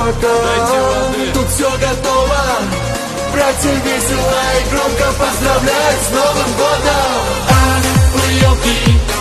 Тут все готово, братья, весело и громко поздравлять с Новым годом. Ах, вы елки,